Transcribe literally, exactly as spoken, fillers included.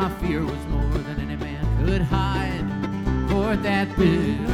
my fear was more than any man could hide. For at that bitter